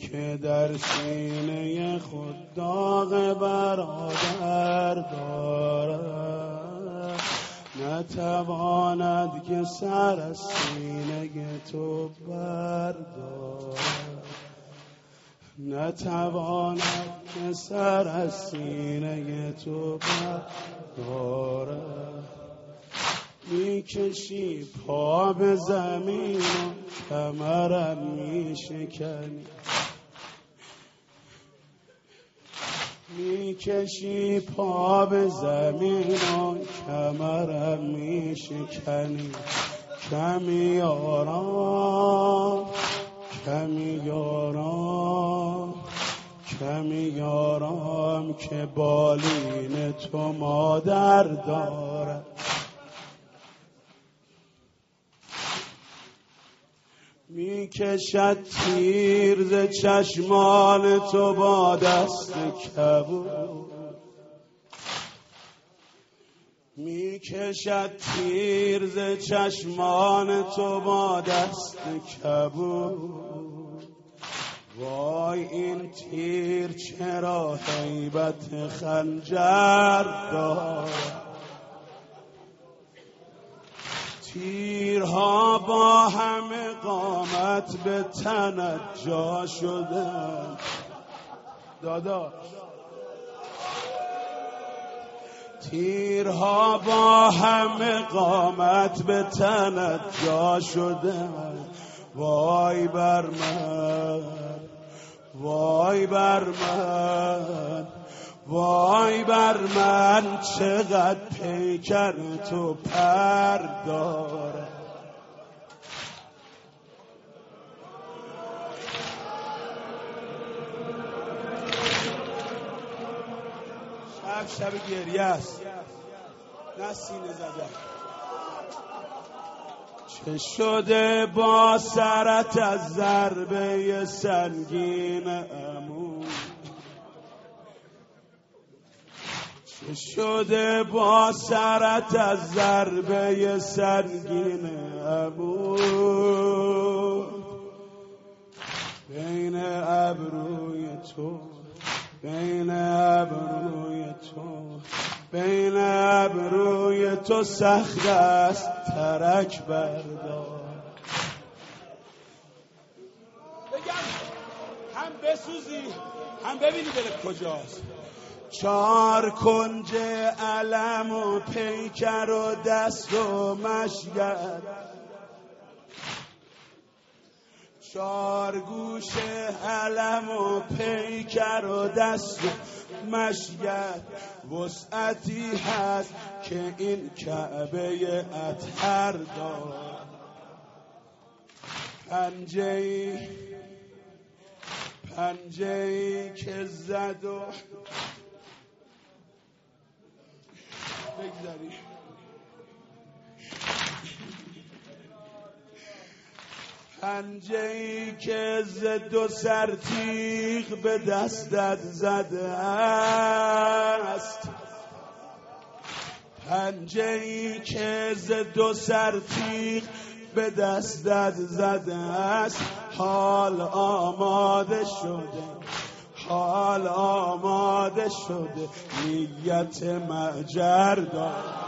که در سینه خود داغ برادر دارد، نتواند که سر از سینه تو بردارد، نتواند که سر از سینه تو بردارد. میکشی پا به زمین و کمرم میشکنی، میکشی پا به زمین و کمرم میشکنی. کمی آرام، کمی آرام، کمی آرام که بالین تو مادر دارد. میکشد تیر ز چشمان تو با دست کبود، میکشد تیر ز چشمان تو با دست کبود. وای این تیر چرا هیبت خنجر دارد، تیرها با همه قامت به تنت جا شدن داداش، تیرها با همه قامت به تنت جا شدن. وای بر من، وای بر من، وای بر من، چقدر پیکر تو پر داره. شب گریه است، نه سینه زدن. چه شده با سرت از ضربه سنگین عمو، چه شده با سرت از ضربه سنگین عمو. بین ابروی تو، بین ابروی تو، بین ابروی تو سخت است ترک بردار. بگم هم بسوزی هم ببینی دلت کجاست. 4 کنج علم و پیکر و دست و مشگل، 4 گوشه علم و پیکر و دست و مشگل. وسعتی هست که این کعبه اطهر دار. پنجه‌ای که زد و بگذاری، پنجه‌ای که ز 2 سر تیغ به دستت زده است، پنجه‌ای که ز 2 سر تیغ به دستت زده است. حال آماده شده، حال آماده شده، نیت مأجر دار.